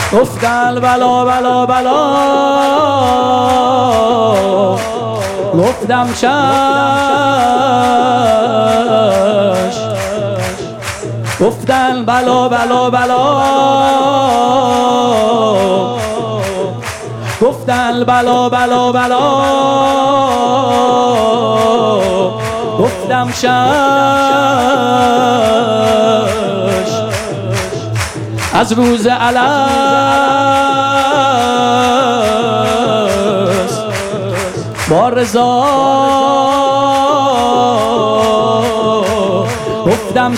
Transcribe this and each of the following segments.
گفتن بلا بلا بلا، گفتم چشم. گفتن بلا بلا بلا، گفتن بلا بلا بلا، گفتم چشم. از روز الست با رضا گفتم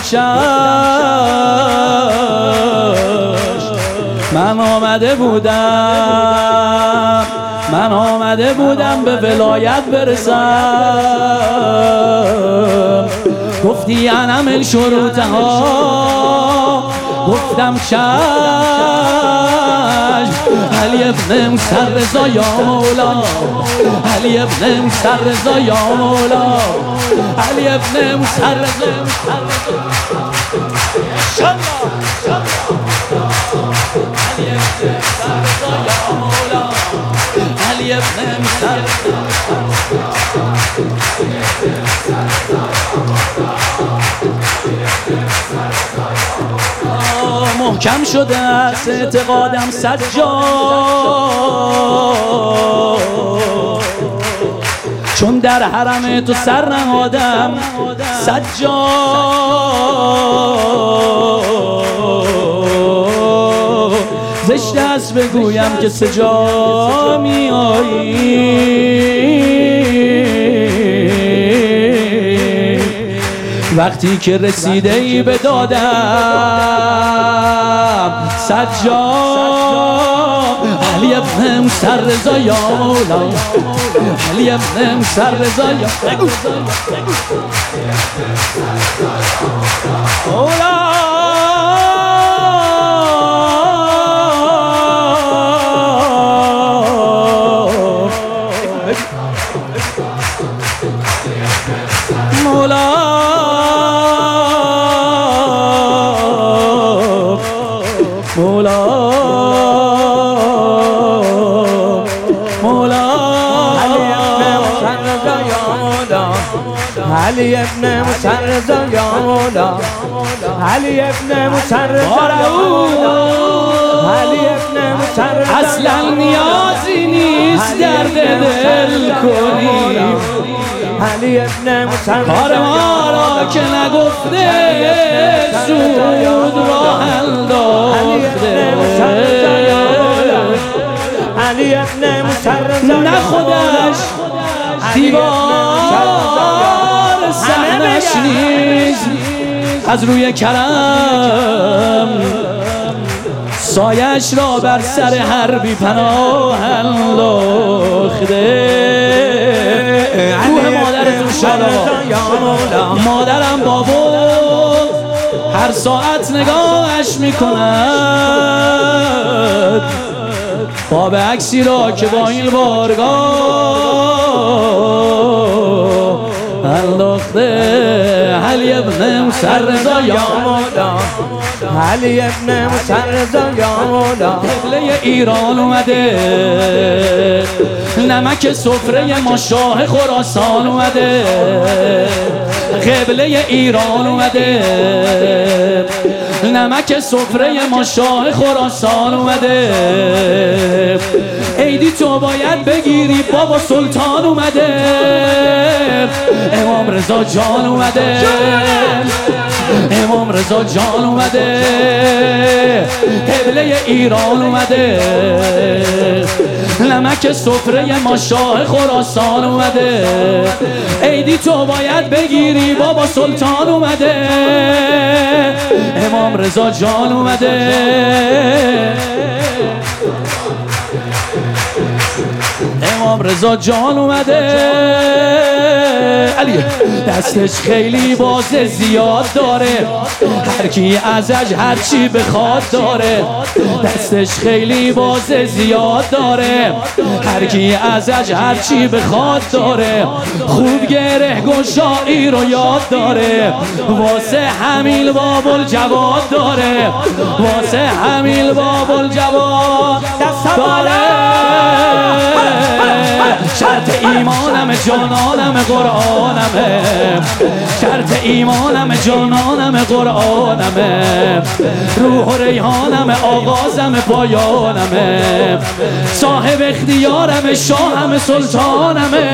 چشم. من آمده بودم به ولایت برسم. گفتی انم الشروطها، گفتم چشم. علی ابن موسی رضا یا مولا، علی ابن موسی رضا یا مولا، علی ابن موسی رضا. علی ابن موسی محکم شده است اعتقادم سجاد، چون در حرم تو سر نهادم سجاد. زشت است بگویم که سجا می آیی، وقتی که رسیده ای به دادم سجاد. علی ابن موسی رضا یا مولا، علی ابن موسی رضا یا مولا. مولا مولا علی ابن موسی رضا یا مولا، علی ابن موسی رضا یا مولا، علی ابن موسی رضا. اصلا نیازی نیست درد دل کنیم، علی ابن موسی کار ما را که نگفته زود راه انداخته. علی ابن موسی نه خودش دیوار صحنش نیست، از روی کرم سایش را بر سر هر بی پناه انداخته. روح مادرتون شاد آقا، مادرم بابا هر ساعت نگاهش میکند، باب عکسی را که با این بارگاه انداخته. علی ابن موسی رضا یا مولا، علی ابن موسی رضا یا مولا. قبله ایران اومده، نمک سفره ما شاه خراسان اومده. قبله ایران اومده، نمک سفره ما شاه خراسان اومده. عیدی تو باید بگیری بابا سلطان اومده. امام رضا جان اومده، امام رضا جان اومده. قبله ایران اومده، نمک سفره ما شاه خراسان اومده. عیدی تو باید بگیری بابا سلطان اومده. امام رضا جان اومده، امام رضا جان اومده. علی دستش خیلی باز زیاد داره، هر کی ازش هر چی بخواد داره. دستش خیلی باز زیاد داره، هر کی ازش هر چی بخواد داره. خوب گره گشایی رو یاد داره، واسه همین باب الجواد داره، واسه همین باب الجواد داره. شرط ایمانم جانانم قرآنمه، شرط ایمانم جانانم قرآنمه. روح و ریحانم آغازم پایانمه، صاحب اختیارم شاهم سلطانمه.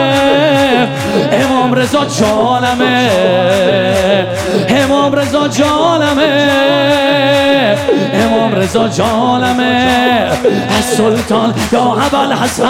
امام رضا جانمه، امام رضا جانمه، امام رضا جانمه. از سلطان یا ابوالحسن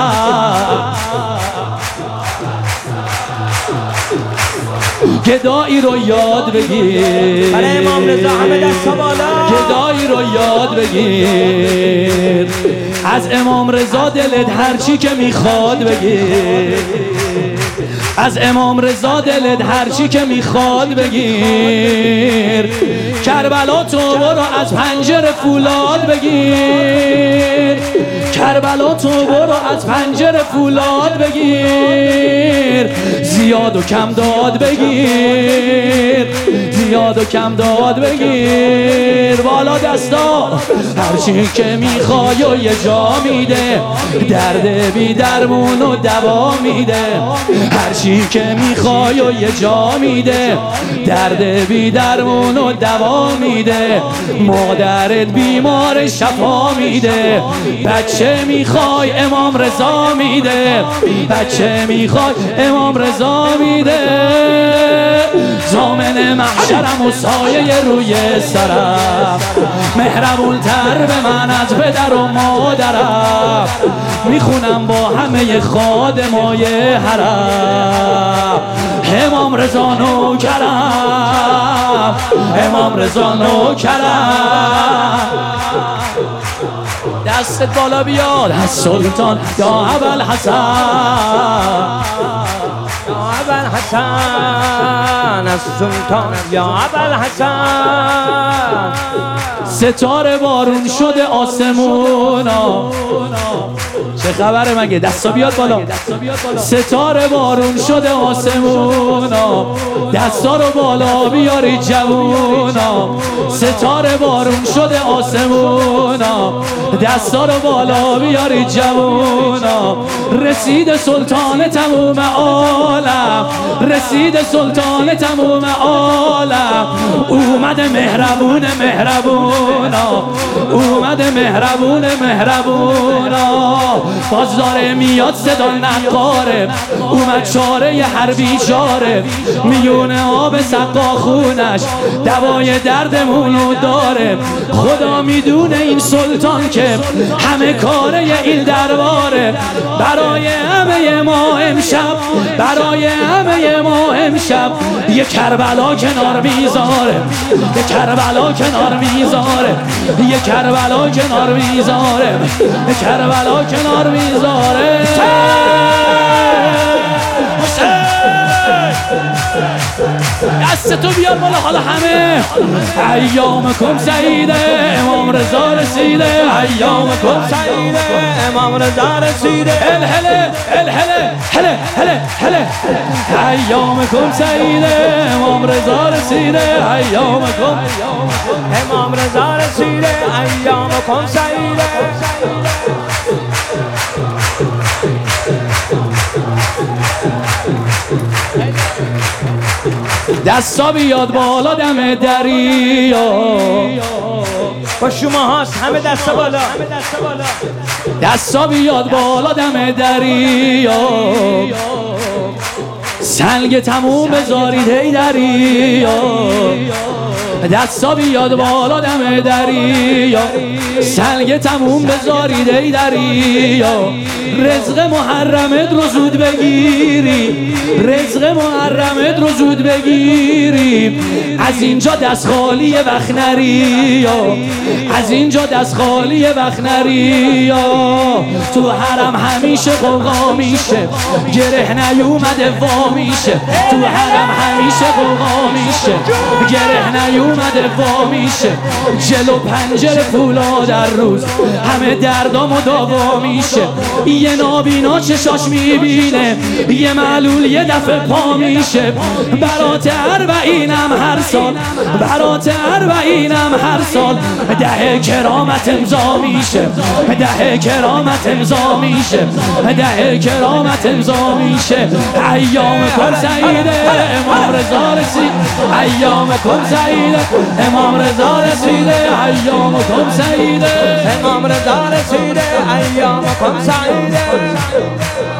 گدایی رو یاد بگیر، برای امام رضا همه دست بالا. گدایی رو یاد بگیر، از امام رضا دلت هرچی که میخواد بگیر، از امام رضا دلت هرچی که میخواد بگیر. کربلا تو برو از پنجره فولاد بگیر، کربلا تو برو از پنجره فولاد بگیر. زیاد و کم داد بگیر، زیاد و کم داد بگیر. بالا دستا هرچی که میخوای و یه جا میده، درد بی درمون و دوا میده. هرچی که میخوای و یه جا میده، درد بی درمون و دوا میده. مادرت بیمار شفا میده، بچه میخوای امام رضا میده، بچه میخوای امام رضا میده. زامن محشرم و سایه روی سرم، مهربون تر به من از پدر و مادرم. میخونم با همه خادمای حرم، امام رضا نوکرم، امام رضا نوکرم. دستت بالا بیاد از سلطان یا ابوالحسن، یا ابوالحسن از سلطان یا ابوالحسن. ستاره بارون شده آسمونا، چه خبره مگه؟ دستا بیاد بالا. ستاره بارون شده آسمونا، دستا رو بالا بیاری جوونا. ستاره بارون شده آسمونا، دستا رو بالا بیاری جوونا. رسید سلطان تموم عالم، رسید سلطان تموم عالم. اومده مهربون مهربونا، اومده مهربون مهربونا. باز داره میاد صدا نقاره، اومد چاره هر بیچاره. میونه آب سقا خونش دوای دردمونو داره. خدا میدونه این سلطان که همه کاره این درباره. برای همه ما امشب، برای همه ما امشب یه کربلا کنار میذاره، یه کربلا کنار میذاره، یه کربلا کنار میذاره، یه کربلا کنار میذاره. دستتو بیار بالا حالا همه. ایامکم سعیده امام رضا رسیده، ایامکم سعیده امام رضا رسیده. الهله الهله هله هله هله. ایامکم سعیده امام رضا رسیده، ایامکم امام رضا رسیده، ایامکم سعیده. دستا بیاد بالا دم دریا، با شما هاست همه دست بالا. دستا بیاد بالا دم دریا. سنگ تموم بذارید ای دریا، دستا بیاد بالا دم دریا. سنگ تموم بذارید ای دریا. رزق محرمت رو زود بگیری، رزق محرمت رو زود بگیری. از اینجا دست خالی وقت نری، از اینجا دست خالی وقت نری. تو حرم همیشه قوقا میشه، گره نیومده وا میشه. تو حرم همیشه قوقا میشه، گره نیومده وا میشه. جلو پنجره پولا در روز همه دردامو داوا میشه. یه نابینا چشاش میبینه، یه معلول یه دفعه پا میشه. برات اربعینم هر سال، برات اربعینم هر سال. ده کرامت امضا میشه، ده کرامت امضا میشه، ده کرامت امضا میشه. ایام کن سعیده امام رضا رسید، ایام کن سعیده امام رضا رسیده، ایام کن سعیده امام رضا رسیده، ایام کن سعیده.